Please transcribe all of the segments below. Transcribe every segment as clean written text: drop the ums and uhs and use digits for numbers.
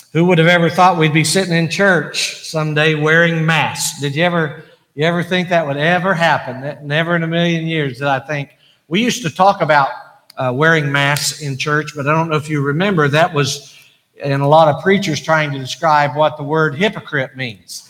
Who would have ever thought we'd be sitting in church someday wearing masks? Did you ever think that would ever happen? Never in a million years did I think. We used to talk about wearing masks in church, but I don't know if you remember, that was in a lot of preachers trying to describe what the word hypocrite means.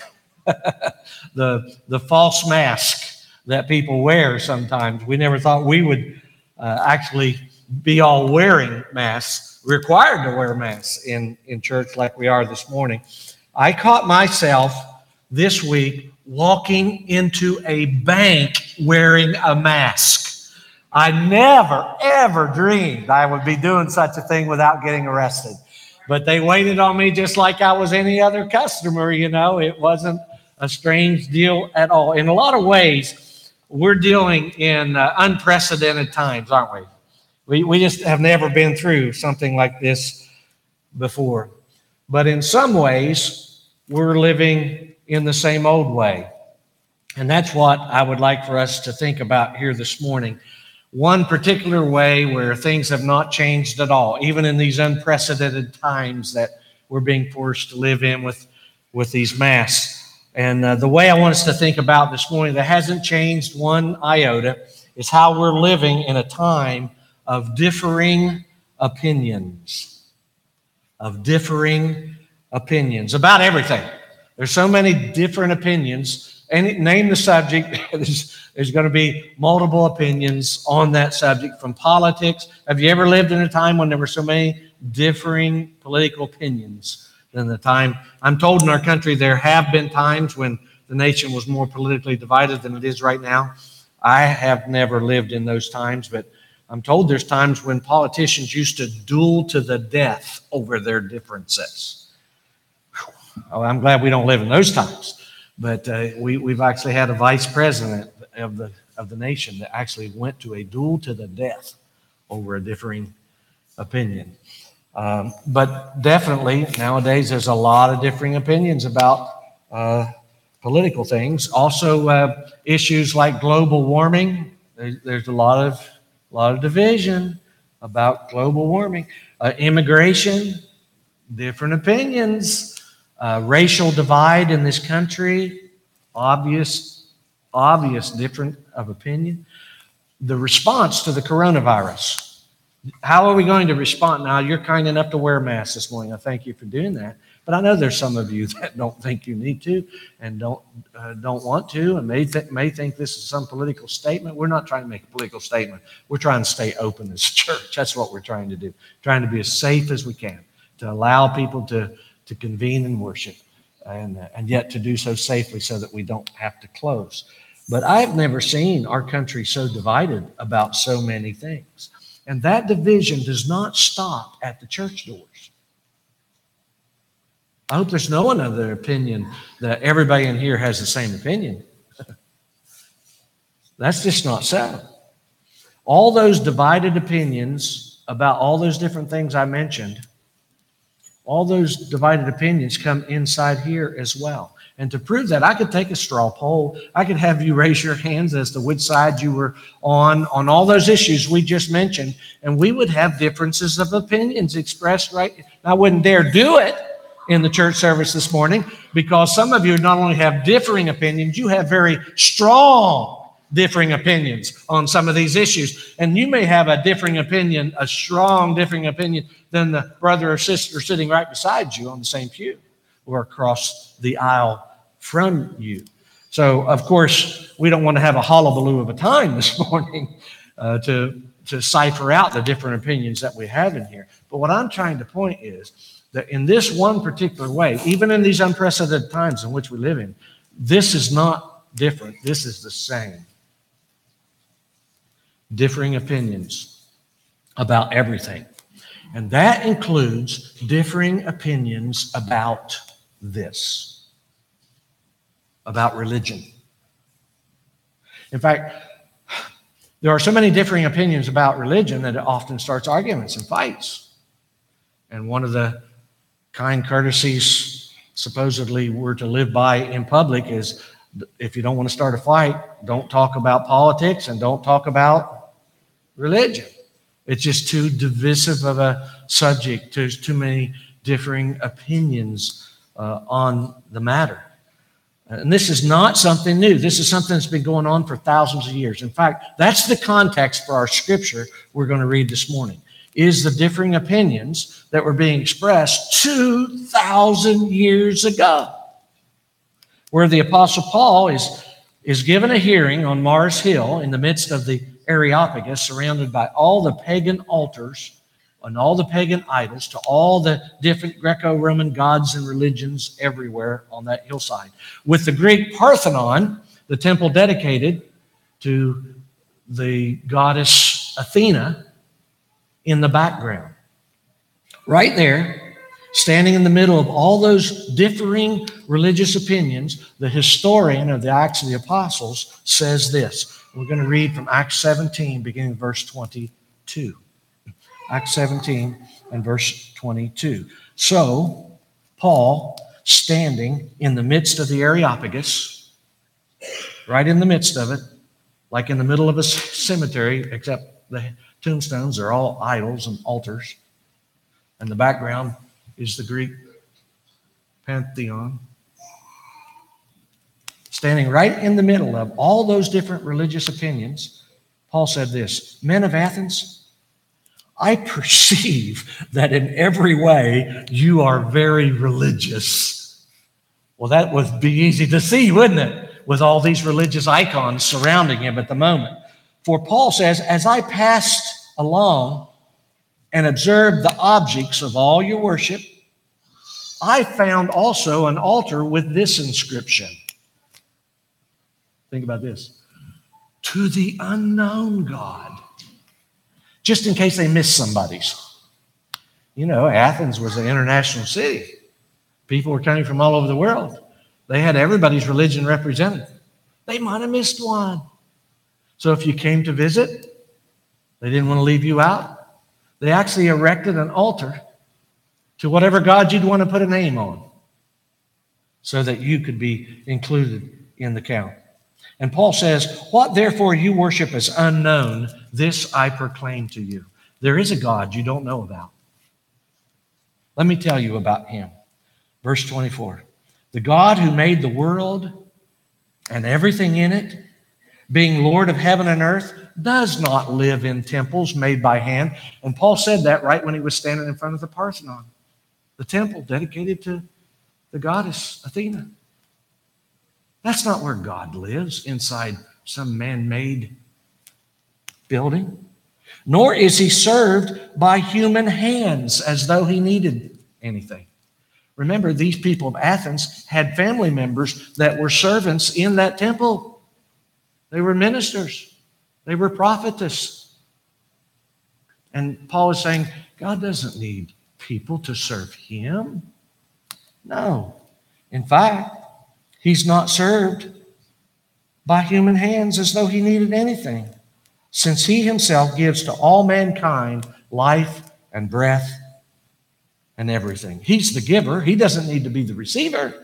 the false mask that people wear sometimes. We never thought we would actually be all wearing masks, required to wear masks in church like we are this morning. I caught myself this week walking into a bank wearing a mask. I never, ever dreamed I would be doing such a thing without getting arrested. But they waited on me just like I was any other customer, you know. It wasn't a strange deal at all. In a lot of ways, we're dealing in unprecedented times, aren't we? We just have never been through something like this before. But in some ways, we're living in the same old way. And that's what I would like for us to think about here this morning. One particular way where things have not changed at all, even in these unprecedented times that we're being forced to live in with these masks. And the way I want us to think about this morning that hasn't changed one iota is how we're living in a time of differing opinions. Of differing opinions about everything. There's so many different opinions. And name the subject, there's going to be multiple opinions on that subject, from politics. Have you ever lived in a time when there were so many differing political opinions than the time? I'm told in our country there have been times when the nation was more politically divided than it is right now. I have never lived in those times, but I'm told there's times when politicians used to duel to the death over their differences. Oh, I'm glad we don't live in those times. But we've actually had a vice president of the nation that actually went to a duel to the death over a differing opinion. But definitely nowadays there's a lot of differing opinions about political things. Also issues like global warming. There's a lot of division about global warming. Immigration, different opinions. Racial divide in this country, obvious difference of opinion. The response to the coronavirus. How are we going to respond? Now, you're kind enough to wear masks this morning. I thank you for doing that. But I know there's some of you that don't think you need to and don't want to, and may think this is some political statement. We're not trying to make a political statement. We're trying to stay open as a church. That's what we're trying to do. Trying to be as safe as we can, to allow people to convene and worship, and yet to do so safely so that we don't have to close. But I've never seen our country so divided about so many things. And that division does not stop at the church doors. I hope there's no one other opinion that everybody in here has the same opinion. That's just not so. All those divided opinions about all those different things I mentioned, all those divided opinions come inside here as well. And to prove that, I could take a straw poll. I could have you raise your hands as to which side you were on all those issues we just mentioned, and we would have differences of opinions expressed right. I wouldn't dare do it in the church service this morning, because some of you not only have differing opinions, you have very strong differing opinions on some of these issues. And you may have a differing opinion, a strong differing opinion, than the brother or sister sitting right beside you on the same pew or across the aisle from you. So, of course, we don't want to have a hullabaloo of a time this morning to cipher out the different opinions that we have in here. But what I'm trying to point is that in this one particular way, even in these unprecedented times in which we live in, this is not different. This is the same. Differing opinions about everything. And that includes differing opinions about this, about religion. In fact, there are so many differing opinions about religion that it often starts arguments and fights. And one of the kind courtesies supposedly we're to live by in public is, if you don't want to start a fight, don't talk about politics and don't talk about religion. It's just too divisive of a subject. There's too many differing opinions on the matter. And this is not something new. This is something that's been going on for thousands of years. In fact, that's the context for our scripture we're going to read this morning, is the differing opinions that were being expressed 2,000 years ago, where the Apostle Paul is given a hearing on Mars Hill in the midst of the Areopagus, surrounded by all the pagan altars and all the pagan idols to all the different Greco-Roman gods and religions everywhere on that hillside, with the Greek Parthenon, the temple dedicated to the goddess Athena, in the background. Right there, standing in the middle of all those differing religious opinions, the historian of the Acts of the Apostles says this. We're going to read from Acts 17, beginning verse 22. Acts 17 and verse 22. So, Paul, standing in the midst of the Areopagus, right in the midst of it, like in the middle of a cemetery, except the tombstones are all idols and altars, and the background is the Greek Pantheon. Standing right in the middle of all those different religious opinions, Paul said this, "Men of Athens, I perceive that in every way you are very religious." Well, that would be easy to see, wouldn't it? With all these religious icons surrounding him at the moment. For Paul says, "As I passed along and observed the objects of all your worship, I found also an altar with this inscription." Think about this. "To the unknown God." Just in case they missed somebody's. You know, Athens was an international city. People were coming from all over the world. They had everybody's religion represented. They might have missed one. So if you came to visit, they didn't want to leave you out. They actually erected an altar to whatever god you'd want to put a name on so that you could be included in the count. And Paul says, "What therefore you worship as unknown, this I proclaim to you." There is a God you don't know about. Let me tell you about him. Verse 24. "The God who made the world and everything in it, being Lord of heaven and earth, does not live in temples made by hand." And Paul said that right when he was standing in front of the Parthenon, the temple dedicated to the goddess Athena. That's not where God lives, inside some man-made building. "Nor is he served by human hands as though he needed anything." Remember, these people of Athens had family members that were servants in that temple. They were ministers. They were prophetess. And Paul is saying, God doesn't need people to serve him. No. In fact, he's not served by human hands as though he needed anything, since he himself gives to all mankind life and breath and everything. He's the giver. He doesn't need to be the receiver.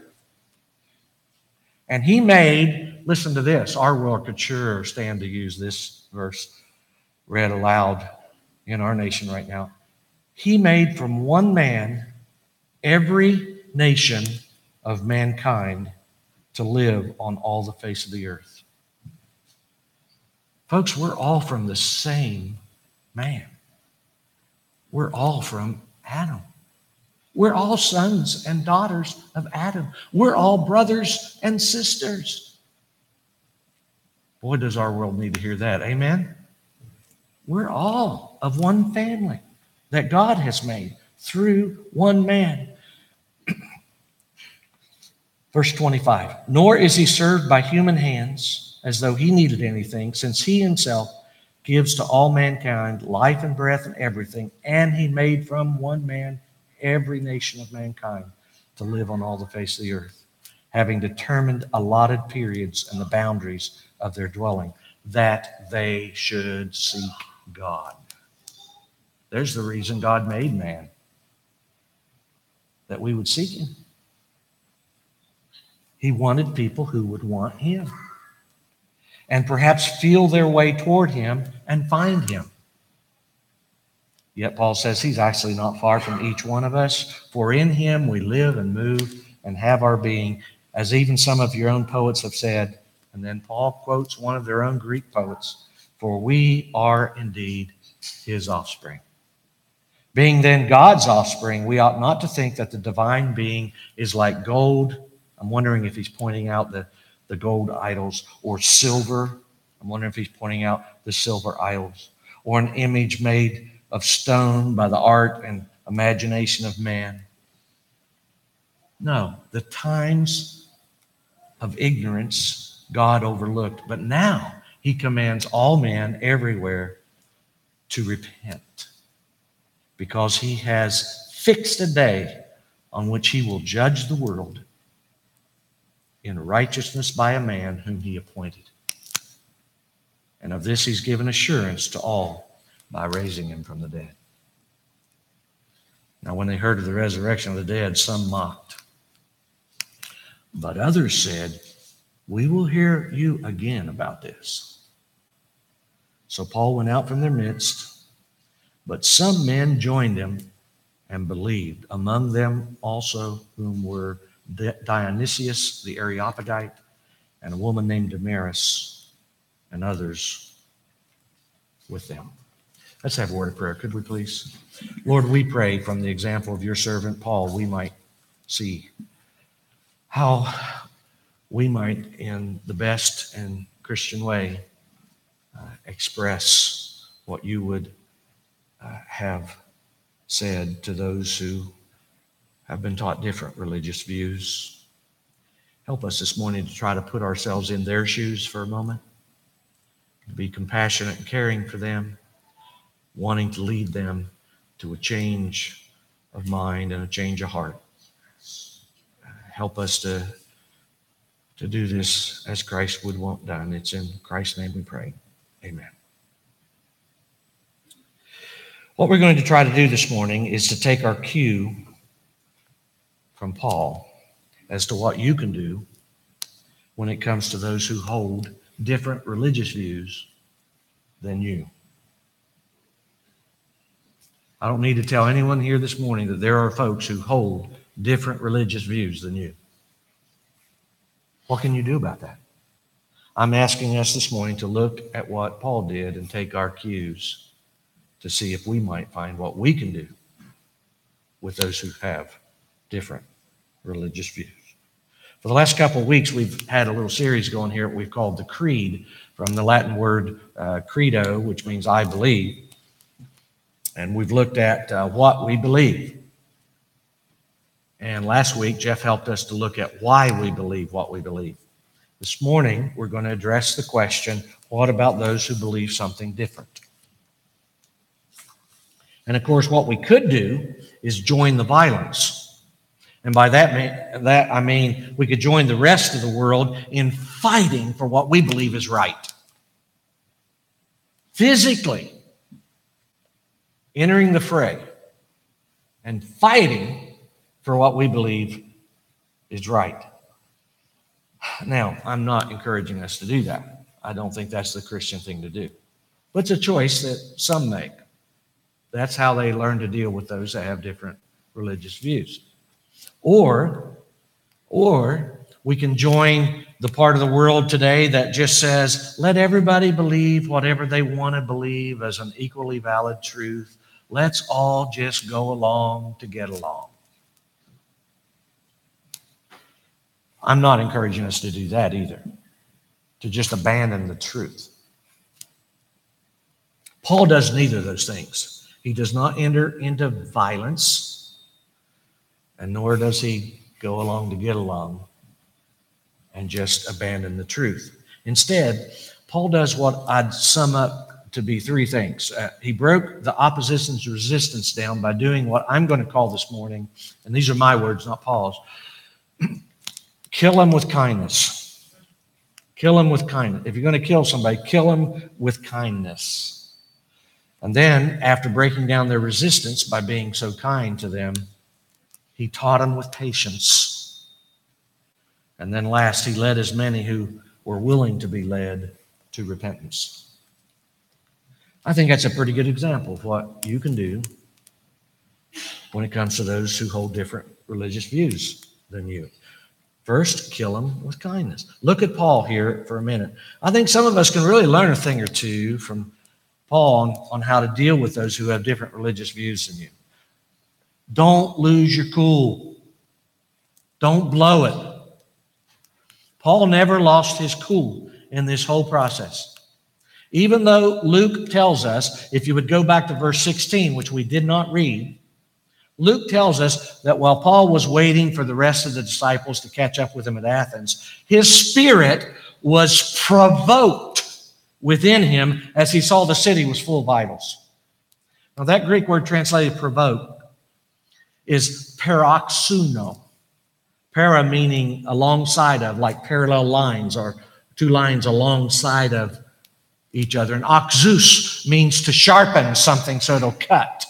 And he made, listen to this, our world could sure stand to use this verse read aloud in our nation right now. He made from one man every nation of mankind to live on all the face of the earth. Folks, we're all from the same man. We're all from Adam. We're all sons and daughters of Adam. We're all brothers and sisters. Boy, does our world need to hear that. Amen? We're all of one family that God has made through one man. Verse 25, "Nor is he served by human hands as though he needed anything, since he himself gives to all mankind life and breath and everything, and he made from one man every nation of mankind to live on all the face of the earth, having determined allotted periods and the boundaries of their dwelling, that they should seek God." There's the reason God made man, that we would seek him. He wanted people who would want him and perhaps feel their way toward him and find him. Yet Paul says he's actually not far from each one of us. For in him we live and move and have our being, as even some of your own poets have said. And then Paul quotes one of their own Greek poets, for we are indeed his offspring. Being then God's offspring, we ought not to think that the divine being is like gold. I'm wondering if he's pointing out the gold idols, or silver. I'm wondering if he's pointing out the silver idols, or an image made of stone by the art and imagination of man. No, the times of ignorance God overlooked, but now he commands all men everywhere to repent, because he has fixed a day on which he will judge the world in righteousness by a man whom he appointed. And of this he's given assurance to all by raising him from the dead. Now, when they heard of the resurrection of the dead, some mocked. But others said, we will hear you again about this. So Paul went out from their midst, but some men joined him and believed, among them also whom were Dionysius the Areopagite, and a woman named Damaris, and others with them. Let's have a word of prayer, could we please? Lord, we pray from the example of your servant Paul, we might see how we might, in the best and Christian way, express what you would have said to those who have been taught different religious views. Help us this morning to try to put ourselves in their shoes for a moment, to be compassionate and caring for them, wanting to lead them to a change of mind and a change of heart. Help us to do this as Christ would want done. It's in Christ's name we pray. Amen. What we're going to try to do this morning is to take our cue from Paul as to what you can do when it comes to those who hold different religious views than you. I don't need to tell anyone here this morning that there are folks who hold different religious views than you. What can you do about that? I'm asking us this morning to look at what Paul did and take our cues to see if we might find what we can do with those who have different religious views. For the last couple of weeks, we've had a little series going here we've called the Creed, from the Latin word credo, which means I believe. And we've looked at what we believe. And last week, Jeff helped us to look at why we believe what we believe. This morning, we're going to address the question, what about those who believe something different? And of course, what we could do is join the violence. And by that I mean we could join the rest of the world in fighting for what we believe is right. Physically entering the fray and fighting for what we believe is right. Now, I'm not encouraging us to do that. I don't think that's the Christian thing to do. But it's a choice that some make. That's how they learn to deal with those that have different religious views. Or we can join the part of the world today that just says, let everybody believe whatever they want to believe as an equally valid truth. Let's all just go along to get along. I'm not encouraging us to do that either, to just abandon the truth. Paul does neither of those things. He does not enter into violence, and nor does he go along to get along and just abandon the truth. Instead, Paul does what I'd sum up to be three things. He broke the opposition's resistance down by doing what I'm going to call this morning, and these are my words, not Paul's, kill him with kindness. Kill him with kindness. If you're going to kill somebody, kill him with kindness. And then, after breaking down their resistance by being so kind to them, he taught them with patience. And then last, he led as many who were willing to be led to repentance. I think that's a pretty good example of what you can do when it comes to those who hold different religious views than you. First, kill them with kindness. Look at Paul here for a minute. I think some of us can really learn a thing or two from Paul on how to deal with those who have different religious views than you. Don't lose your cool. Don't blow it. Paul never lost his cool in this whole process. Even though Luke tells us, if you would go back to verse 16, which we did not read, Luke tells us that while Paul was waiting for the rest of the disciples to catch up with him at Athens, his spirit was provoked within him as he saw the city was full of idols. Now that Greek word translated provoke is paroxuno. Para meaning alongside of, like parallel lines or two lines alongside of each other. And oxus means to sharpen something so it'll cut.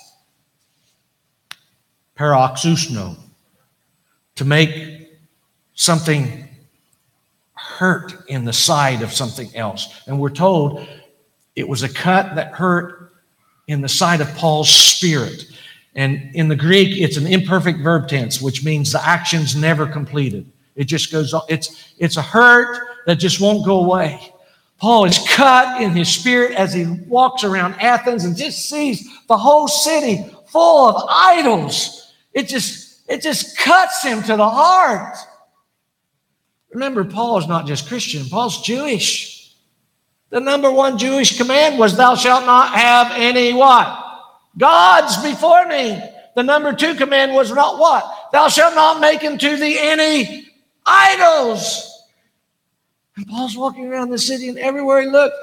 Paroxusno, to make something hurt in the side of something else. And we're told it was a cut that hurt in the side of Paul's spirit. And in the Greek, it's an imperfect verb tense, which means the action's never completed. It just goes on. It's a hurt that just won't go away. Paul is cut in his spirit as he walks around Athens and just sees the whole city full of idols. It just cuts him to the heart. Remember, Paul is not just Christian. Paul's Jewish. The number one Jewish command was, thou shalt not have any what? Gods before me. The number two command was not what? Thou shalt not make unto thee any idols. And Paul's walking around the city, and everywhere he looked,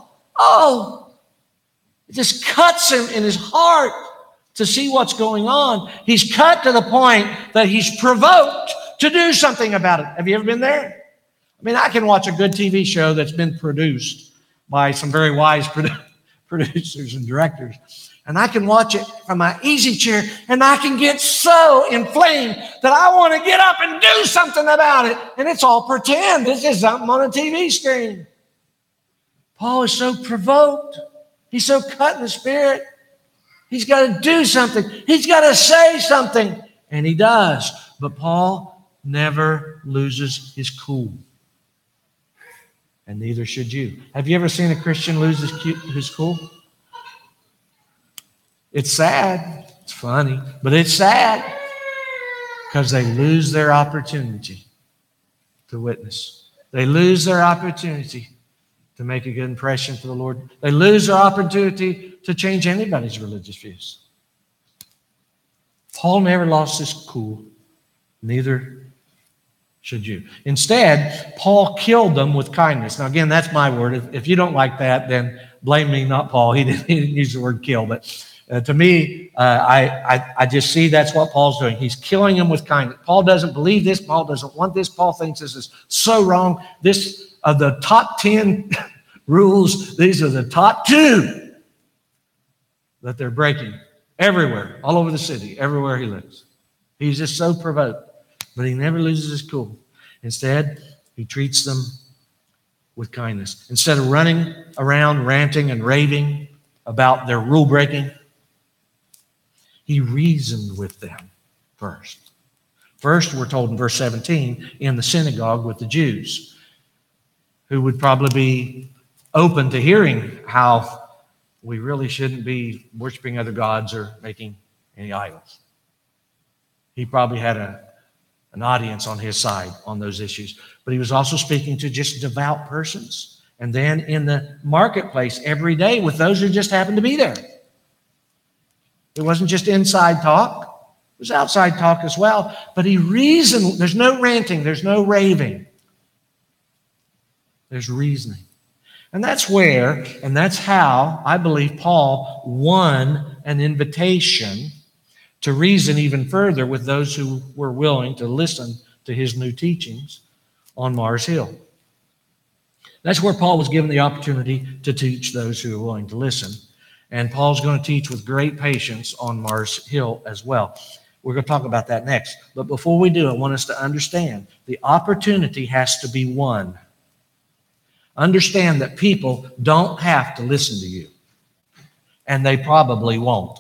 it just cuts him in his heart to see what's going on. He's cut to the point that he's provoked to do something about it. Have you ever been there? I mean, I can watch a good TV show that's been produced by some very wise producers and directors, and I can watch it from my easy chair, and I can get so inflamed that I want to get up and do something about it, and it's all pretend. It's just something on a TV screen. Paul is so provoked. He's so cut in the spirit. He's got to do something. He's got to say something. And he does. But Paul never loses his cool. And neither should you. Have you ever seen a Christian lose his cool? It's sad. It's funny. But it's sad. Because they lose their opportunity to witness. They lose their opportunity to make a good impression for the Lord. They lose their opportunity to change anybody's religious views. Paul never lost his cool. Neither should you. Instead, Paul killed them with kindness. Now, again, that's my word. If you don't like that, then blame me, not Paul. He didn't use the word kill. But to me, I just see that's what Paul's doing. He's killing them with kindness. Paul doesn't believe this. Paul doesn't want this. Paul thinks this is so wrong. This of the top 10 rules, these are the top 2 that they're breaking everywhere, all over the city, everywhere he lives. He's just so provoked, but he never loses his cool. Instead, he treats them with kindness. Instead of running around ranting and raving about their rule breaking, he reasoned with them first. First, we're told in verse 17, in the synagogue with the Jews, who would probably be open to hearing how we really shouldn't be worshiping other gods or making any idols. He probably had an audience on his side on those issues. But he was also speaking to just devout persons. And then in the marketplace every day with those who just happened to be there. It wasn't just inside talk. It was outside talk as well. But he reasoned. There's no ranting. There's no raving. There's reasoning. And that's where, and that's how, I believe Paul won an invitation to reason even further with those who were willing to listen to his new teachings on Mars Hill. That's where Paul was given the opportunity to teach those who were willing to listen. And Paul's going to teach with great patience on Mars Hill as well. We're going to talk about that next. But before we do, I want us to understand the opportunity has to be won. Understand that people don't have to listen to you. and they probably won't.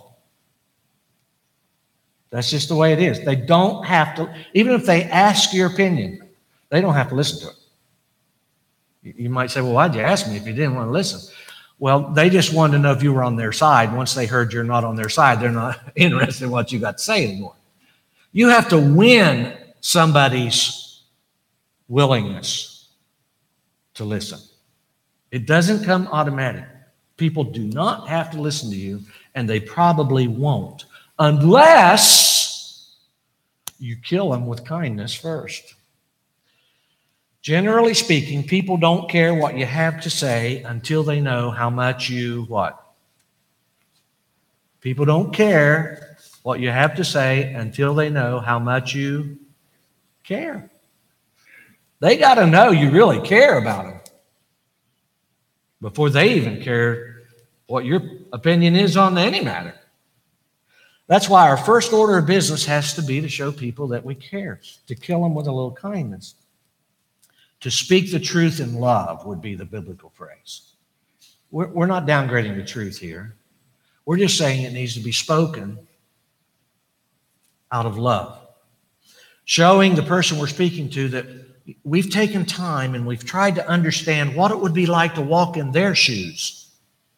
That's just the way it is. They don't have to, even if they ask your opinion, they don't have to listen to it. You might say, well, why'd you ask me if you didn't want to listen? Well, they just wanted to know if you were on their side. Once they heard you're not on their side, they're not interested in what you got to say anymore. You have to win somebody's willingness to listen. It doesn't come automatic. People do not have to listen to you, and they probably won't, unless you kill them with kindness first. Generally speaking, people don't care what you have to say until they know how much you what? People don't care what you have to say until they know how much you care. They got to know you really care about them before they even care what your opinion is on any matter. That's why our first order of business has to be to show people that we care, to kill them with a little kindness. To speak the truth in love would be the biblical phrase. We're not downgrading the truth here. We're just saying it needs to be spoken out of love. Showing the person we're speaking to that we've taken time and we've tried to understand what it would be like to walk in their shoes.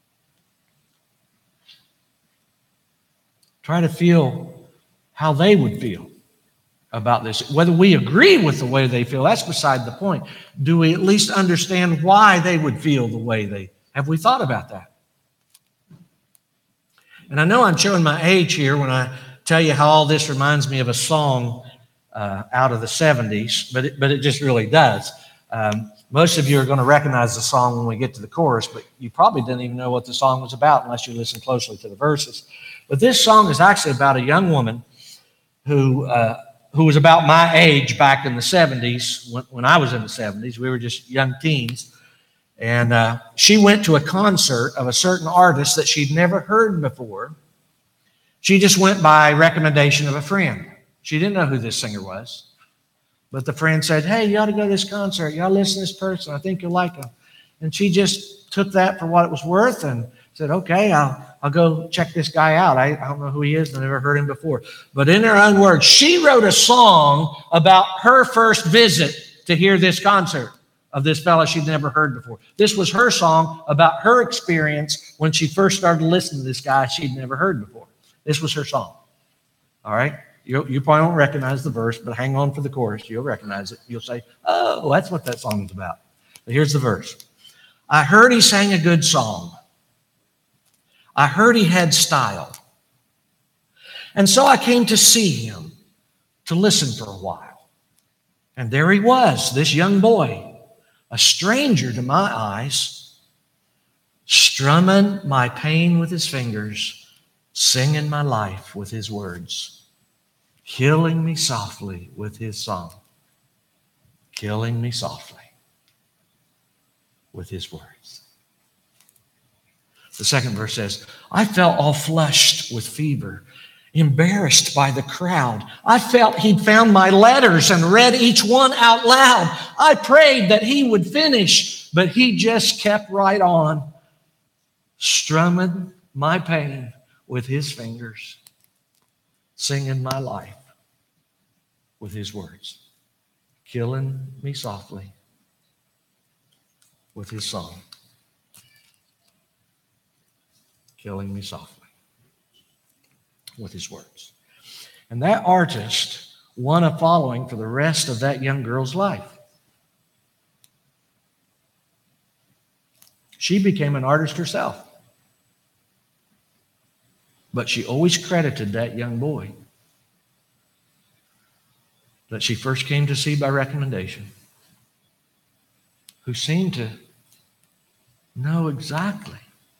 Try to feel how they would feel about this. Whether we agree with the way they feel, that's beside the point. Do we at least understand why they would feel the way they... Have we thought about that? And I know I'm showing my age here when I tell you how all this reminds me of a song out of the 70s, but it just really does. Most of you are going to recognize the song when we get to the chorus, but you probably didn't even know what the song was about unless you listen closely to the verses. But this song is actually about a young woman who was about my age back in the 70s. When I was in the 70s, we were just young teens. And she went to a concert of a certain artist that she'd never heard before. She just went by recommendation of a friend. She didn't know who this singer was. But the friend said, hey, you ought to go to this concert. You ought to listen to this person. I think you'll like him. And she just took that for what it was worth and said, okay, I'll go check this guy out. I don't know who he is. I've never heard him before. But in her own words, she wrote a song about her first visit to hear this concert of this fellow she'd never heard before. This was her song about her experience when she first started listening to this guy she'd never heard before. This was her song. All right? You probably won't recognize the verse, but hang on for the chorus. You'll recognize it. You'll say, oh, that's what that song is about. But here's the verse. I heard he sang a good song. I heard he had style. And so I came to see him, to listen for a while. And there he was, this young boy, a stranger to my eyes, strumming my pain with his fingers, singing my life with his words. Killing me softly with his song. Killing me softly with his words. The second verse says, I felt all flushed with fever, embarrassed by the crowd. I felt he'd found my letters and read each one out loud. I prayed that he would finish, but he just kept right on, strumming my pain with his fingers, singing my life with his words, killing me softly with his song, killing me softly with his words. And that artist won a following for the rest of that young girl's life. She became an artist herself. But she always credited that young boy that she first came to see by recommendation, who seemed to know exactly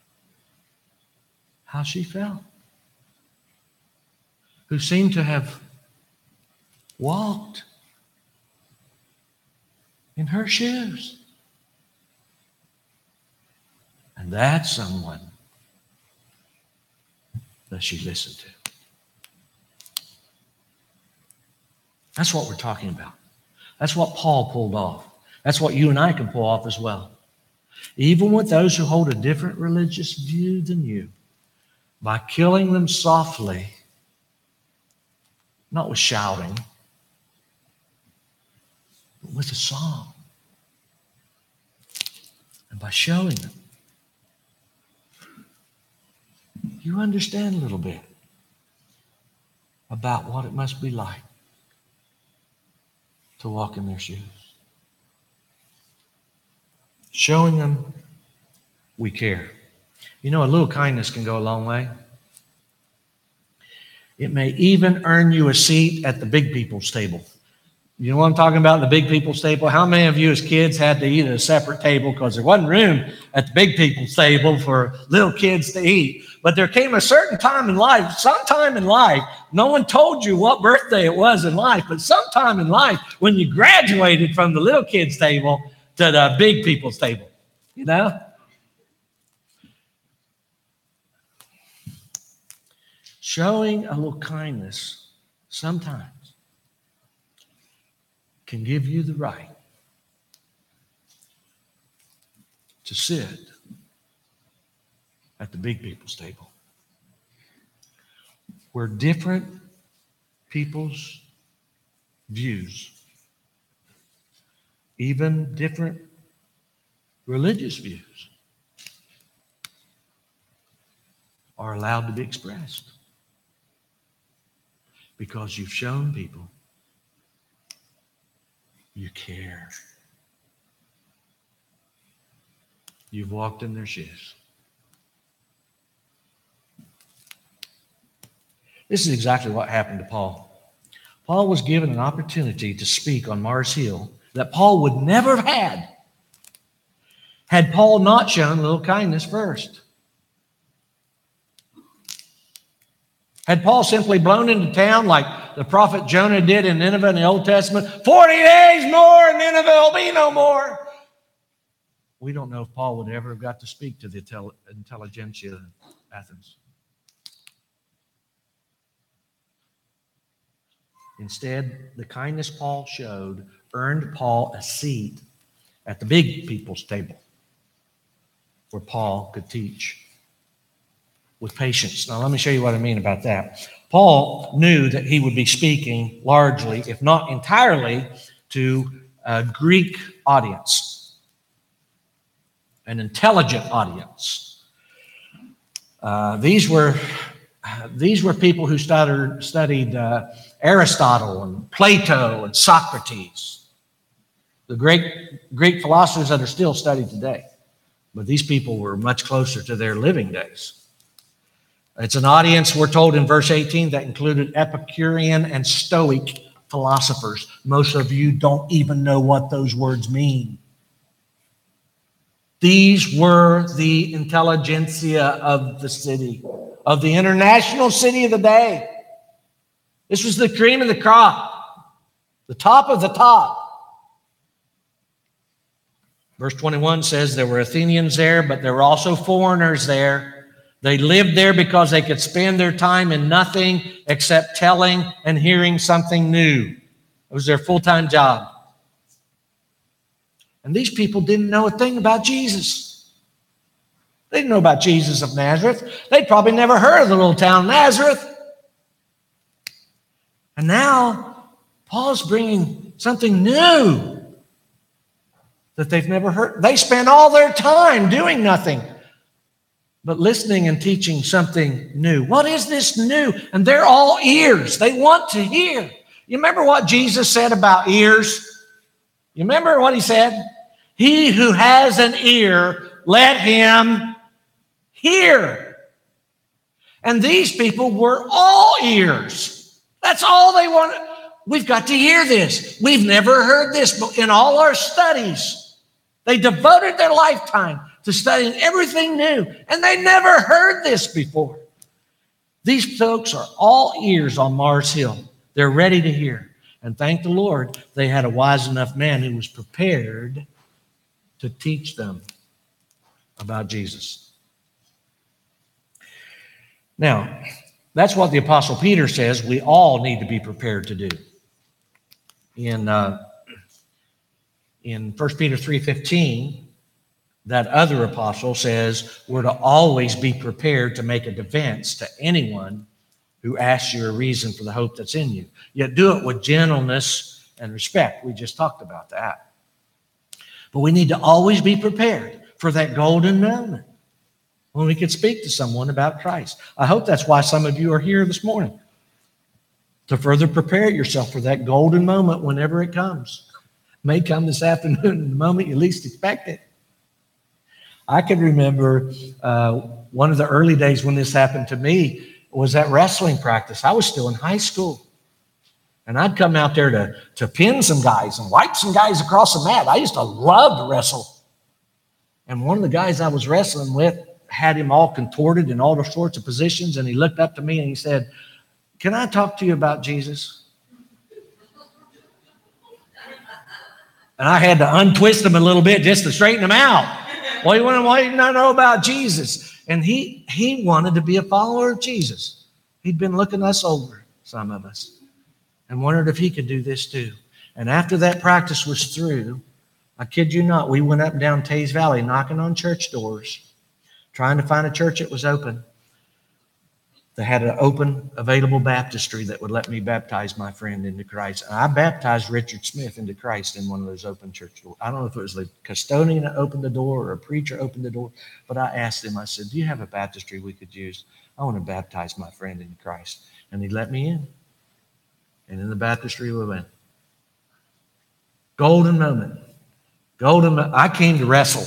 how she felt, who seemed to have walked in her shoes. And that's someone that she listened to. That's what we're talking about. That's what Paul pulled off. That's what you and I can pull off as well. Even with those who hold a different religious view than you, by killing them softly, not with shouting, but with a song. And by showing them, you understand a little bit about what it must be like to walk in their shoes. Showing them we care. You know, a little kindness can go a long way. It may even earn you a seat at the big people's table. You know what I'm talking about, the big people's table? How many of you as kids had to eat at a separate table because there wasn't room at the big people's table for little kids to eat? But there came a certain time in life, sometime in life, no one told you what birthday it was in life, but sometime in life when you graduated from the little kids' table to the big people's table, you know? Showing a little kindness sometimes can give you the right to sit at the big people's table, where different people's views, even different religious views, are allowed to be expressed, because you've shown people you care. You've walked in their shoes. This is exactly what happened to Paul. Paul was given an opportunity to speak on Mars Hill that Paul would never have had Paul not shown a little kindness first. Had Paul simply blown into town like the prophet Jonah did in Nineveh in the Old Testament, 40 days more and Nineveh will be no more. We don't know if Paul would ever have got to speak to the intelligentsia of Athens. Instead, the kindness Paul showed earned Paul a seat at the big people's table where Paul could teach with patience. Now, let me show you what I mean about that. Paul knew that he would be speaking largely, if not entirely, to a Greek audience, an intelligent audience. These were people who studied Aristotle and Plato and Socrates, the great Greek philosophers that are still studied today. But these people were much closer to their living days. It's an audience, we're told in verse 18, that included Epicurean and Stoic philosophers. Most of you don't even know what those words mean. These were the intelligentsia of the city, of the international city of the day. This was the cream of the crop, the top of the top. Verse 21 says there were Athenians there, but there were also foreigners there. They lived there because they could spend their time in nothing except telling and hearing something new. It was their full-time job. And these people didn't know a thing about Jesus. They didn't know about Jesus of Nazareth. They'd probably never heard of the little town Nazareth. And now Paul's bringing something new that they've never heard. They spent all their time doing nothing but listening and teaching something new. What is this new? And they're all ears. They want to hear. You remember what Jesus said about ears? You remember what he said? He who has an ear, let him hear. And these people were all ears. That's all they wanted. We've got to hear this. We've never heard this, but in all our studies, they devoted their lifetime to studying everything new, and they never heard this before. These folks are all ears on Mars Hill. They're ready to hear. And thank the Lord, they had a wise enough man who was prepared to teach them about Jesus. Now, that's what the Apostle Peter says we all need to be prepared to do. In 1 Peter 3:15, That other apostle says we're to always be prepared to make a defense to anyone who asks you a reason for the hope that's in you. Yet do it with gentleness and respect. We just talked about that. But we need to always be prepared for that golden moment when we could speak to someone about Christ. I hope that's why some of you are here this morning, to further prepare yourself for that golden moment whenever it comes. It may come this afternoon, the moment you least expect it. I can remember one of the early days when this happened to me was at wrestling practice. I was still in high school. And I'd come out there to pin some guys and wipe some guys across the mat. I used to love to wrestle. And one of the guys I was wrestling with had him all contorted in all sorts of positions. And he looked up to me and he said, "Can I talk to you about Jesus?" And I had to untwist him a little bit just to straighten him out. Well, you want to know about Jesus? And he wanted to be a follower of Jesus. He'd been looking us over, some of us, and wondered if he could do this too. And after that practice was through, I kid you not, we went up and down Taze Valley knocking on church doors, trying to find a church that was open, that had an open, available baptistry that would let me baptize my friend into Christ. And I baptized Richard Smith into Christ in one of those open church doors. I don't know if it was the custodian that opened the door or a preacher opened the door, but I asked him, I said, "Do you have a baptistry we could use? I want to baptize my friend into Christ." And he let me in. And in the baptistry we went. Golden moment. Golden moment. I came to wrestle.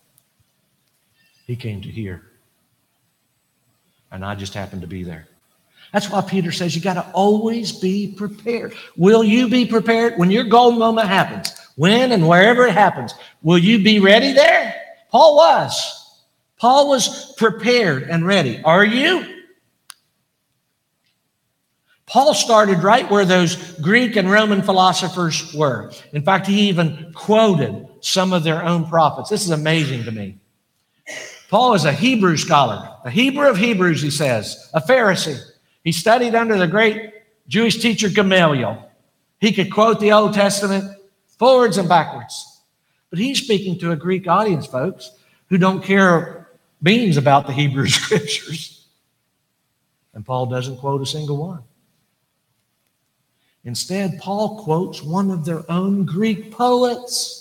He came to hear. And I just happened to be there. That's why Peter says you got to always be prepared. Will you be prepared when your golden moment happens? When and wherever it happens, will you be ready there? Paul was. Paul was prepared and ready. Are you? Paul started right where those Greek and Roman philosophers were. In fact, he even quoted some of their own prophets. This is amazing to me. Paul is a Hebrew scholar, a Hebrew of Hebrews, he says, a Pharisee. He studied under the great Jewish teacher Gamaliel. He could quote the Old Testament forwards and backwards. But he's speaking to a Greek audience, folks, who don't care beans about the Hebrew scriptures. And Paul doesn't quote a single one. Instead, Paul quotes one of their own Greek poets.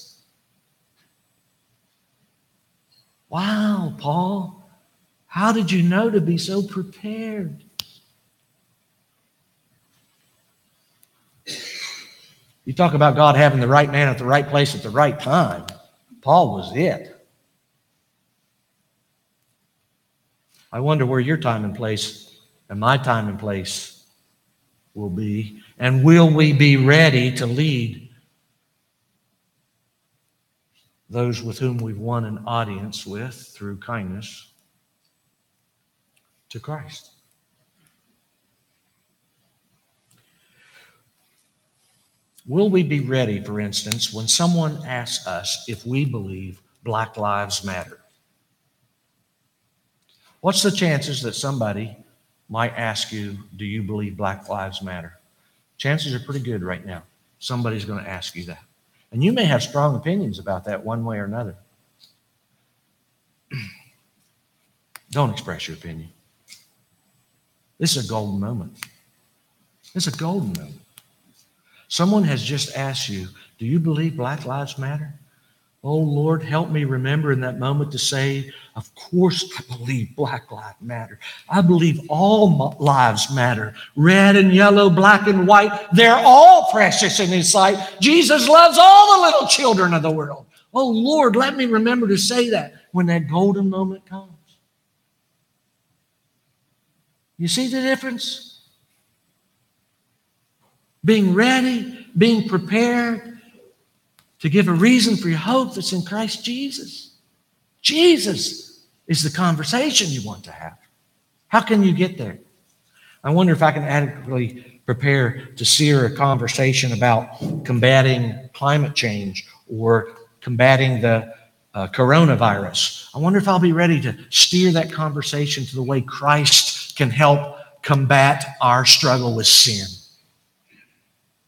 Wow, Paul, how did you know to be so prepared? You talk about God having the right man at the right place at the right time. Paul was it. I wonder where your time and place and my time and place will be. And will we be ready to lead those with whom we've won an audience with through kindness to Christ? Will we be ready, for instance, when someone asks us if we believe Black Lives Matter? What's the chances that somebody might ask you, "Do you believe Black Lives Matter?" Chances are pretty good right now. Somebody's going to ask you that. And you may have strong opinions about that one way or another. Don't express your opinion. This is a golden moment. It's a golden moment. Someone has just asked you, "Do you believe Black Lives Matter?" Oh, Lord, help me remember in that moment to say, "Of course I believe Black Lives Matter. I believe all lives matter. Red and yellow, black and white, they're all precious in His sight. Jesus loves all the little children of the world." Oh, Lord, let me remember to say that when that golden moment comes. You see the difference? Being ready, being prepared to give a reason for your hope that's in Christ Jesus. Jesus is the conversation you want to have. How can you get there? I wonder if I can adequately prepare to steer a conversation about combating climate change or combating the coronavirus. I wonder if I'll be ready to steer that conversation to the way Christ can help combat our struggle with sin.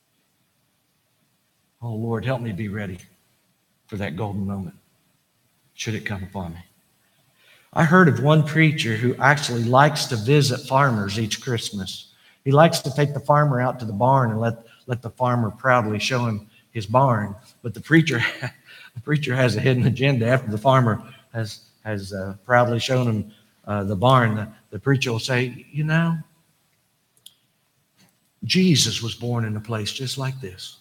Oh, Lord, help me be ready for that golden moment. should it come upon me. I heard of one preacher who actually likes to visit farmers each Christmas. He likes to take the farmer out to the barn and let the farmer proudly show him his barn. But the preacher has a hidden agenda. After the farmer has proudly shown him the barn, the preacher will say, you know, Jesus was born in a place just like this.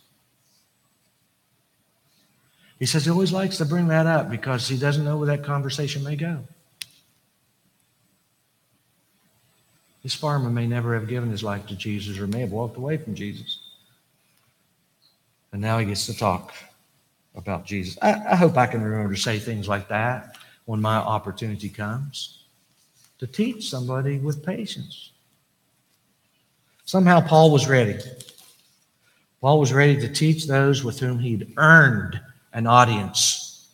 He says he always likes to bring that up because he doesn't know where that conversation may go. This farmer may never have given his life to Jesus or may have walked away from Jesus. And now he gets to talk about Jesus. I hope I can remember to say things like that when my opportunity comes, to teach somebody with patience. Somehow Paul was ready. Paul was ready to teach those with whom he'd earned an audience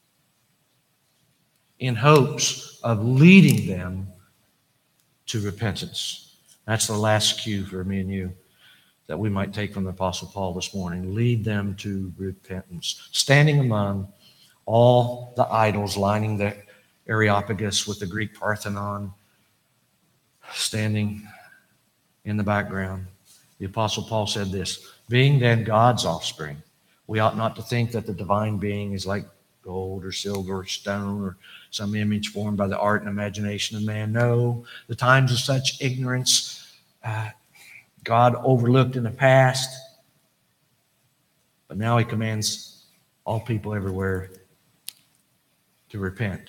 in hopes of leading them to repentance. That's the last cue for me and you that we might take from the Apostle Paul this morning. Lead them to repentance. Standing among all the idols lining the Areopagus with the Greek Parthenon, standing in the background, the Apostle Paul said this, being then God's offspring, we ought not to think that the divine being is like gold or silver or stone or some image formed by the art and imagination of man. No, the times of such ignorance God overlooked in the past, but now he commands all people everywhere to repent.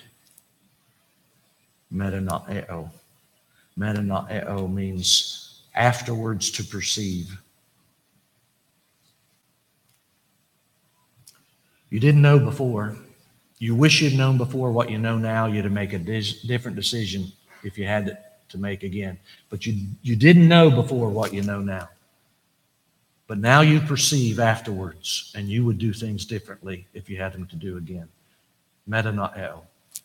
Metanoeo. Metanoeo means afterwards to perceive. You didn't know before. You wish you'd known before what you know now. You'd have made a different decision if you had to make again. But you didn't know before what you know now. But now you perceive afterwards, and you would do things differently if you had them to do again. Metanoeo.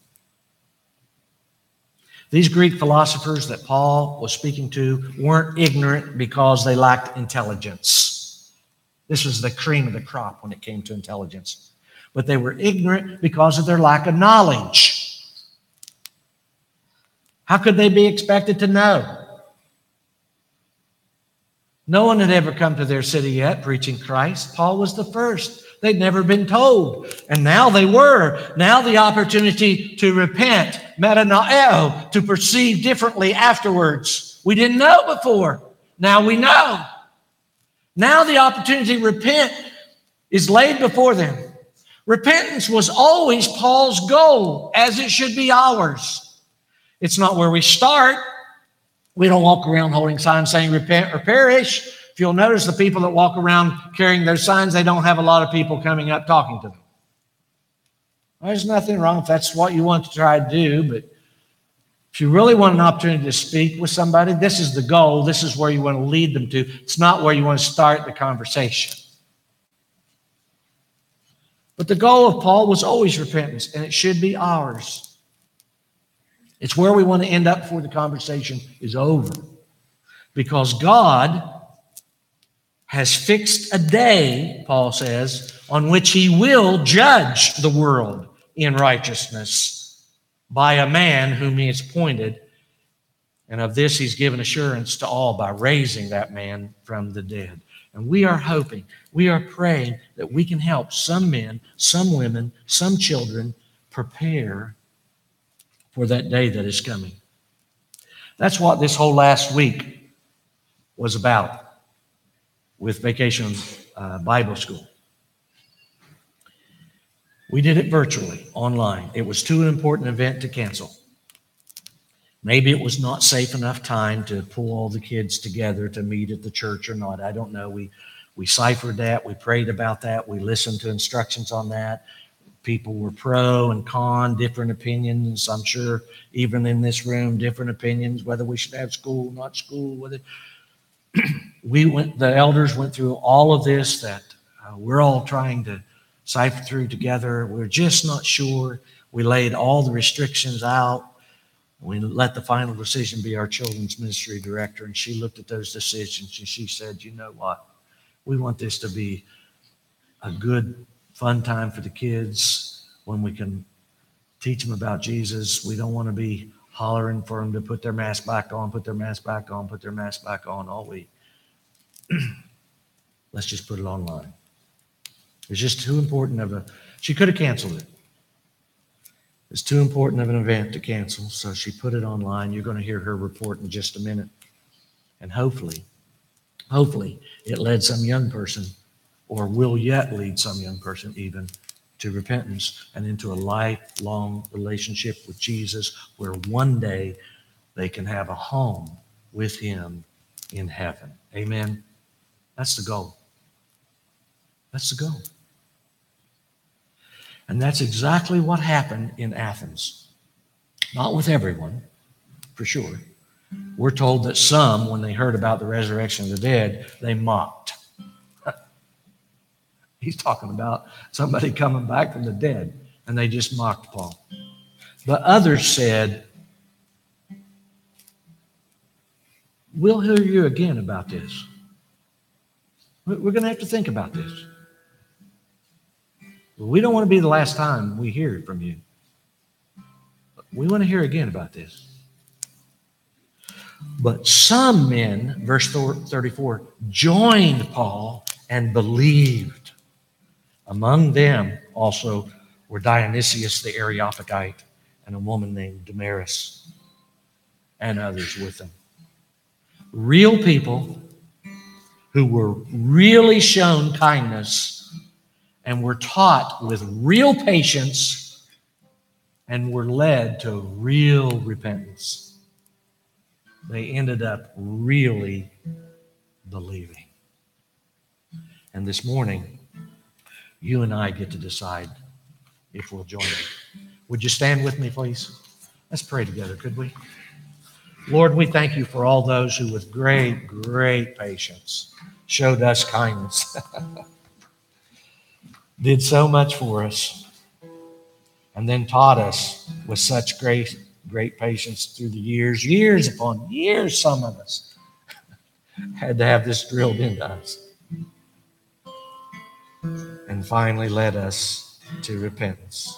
These Greek philosophers that Paul was speaking to weren't ignorant because they lacked intelligence. This was the cream of the crop when it came to intelligence. But they were ignorant because of their lack of knowledge. How could they be expected to know? No one had ever come to their city yet preaching Christ. Paul was the first. They'd never been told. And now they were. Now the opportunity to repent, metanoeo, to perceive differently afterwards. We didn't know before. Now we know. Now the opportunity to repent is laid before them. Repentance was always Paul's goal, as it should be ours. It's not where we start. We don't walk around holding signs saying repent or perish. If you'll notice, the people that walk around carrying those signs, they don't have a lot of people coming up talking to them. There's nothing wrong if that's what you want to try to do, but if you really want an opportunity to speak with somebody, this is the goal. This is where you want to lead them to. It's not where you want to start the conversation. But the goal of Paul was always repentance, and it should be ours. It's where we want to end up before the conversation is over. Because God has fixed a day, Paul says, on which he will judge the world in righteousness by a man whom he has appointed. And of this he's given assurance to all by raising that man from the dead. And we are hoping, we are praying that we can help some men, some women, some children prepare for that day that is coming. That's what this whole last week was about with Vacation Bible School. We did it virtually, online. It was too important an event to cancel. Maybe it was not safe enough time to pull all the kids together to meet at the church or not. I don't know. We ciphered that. We prayed about that. We listened to instructions on that. People were pro and con, different opinions. I'm sure even in this room, different opinions, whether we should have school, not school, whether the elders went through all of this that we're all trying to cipher through together. We're just not sure. We laid all the restrictions out. We let the final decision be our children's ministry director, and she looked at those decisions and she said, you know what? We want this to be a good, fun time for the kids when we can Teach them about Jesus. We don't want to be hollering for them to put their mask back on, put their mask back on, put their mask back on all week. Let's just put it online. It's just too important she could have canceled it. It's too important of an event to cancel, so she put it online. You're going to hear her report in just a minute. And hopefully, it led some young person, or will yet lead some young person even, to repentance and into a lifelong relationship with Jesus, where one day they can have a home with him in heaven. Amen? That's the goal. That's the goal. And that's exactly what happened in Athens. Not with everyone, for sure. We're told that some, when they heard about the resurrection of the dead, they mocked. He's talking about somebody coming back from the dead, and they just mocked Paul. But others said, we'll hear you again about this. We're going to have to think about this. We don't want to be the last time we hear from you. We want to hear again about this. But some men, verse 34, joined Paul and believed. Among them also were Dionysius the Areopagite and a woman named Damaris and others with them. Real people who were really shown kindness and were taught with real patience and were led to real repentance. They ended up really believing. And this morning, you and I get to decide if we'll join them. Would you stand with me, please? Let's pray together, could we? Lord, we thank you for all those who with great, great patience showed us kindness. Did so much for us, and then taught us with such great patience through the years upon years. Some of us had to have this drilled into us, and finally led us to repentance.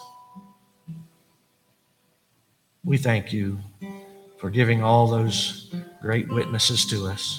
We thank you for giving all those great witnesses to us.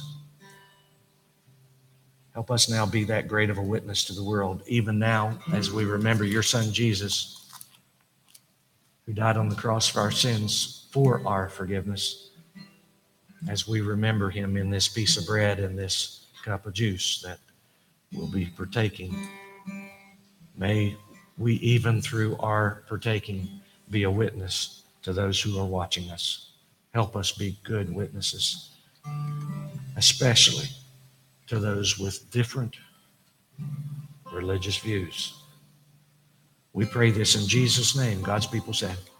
Help us now be that great of a witness to the world, even now as we remember your son Jesus, who died on the cross for our sins, for our forgiveness, as we remember him in this piece of bread and this cup of juice that we'll be partaking. May we, even through our partaking, be a witness to those who are watching us. Help us be good witnesses, especially to those with different religious views. We pray this in Jesus' name. God's people said.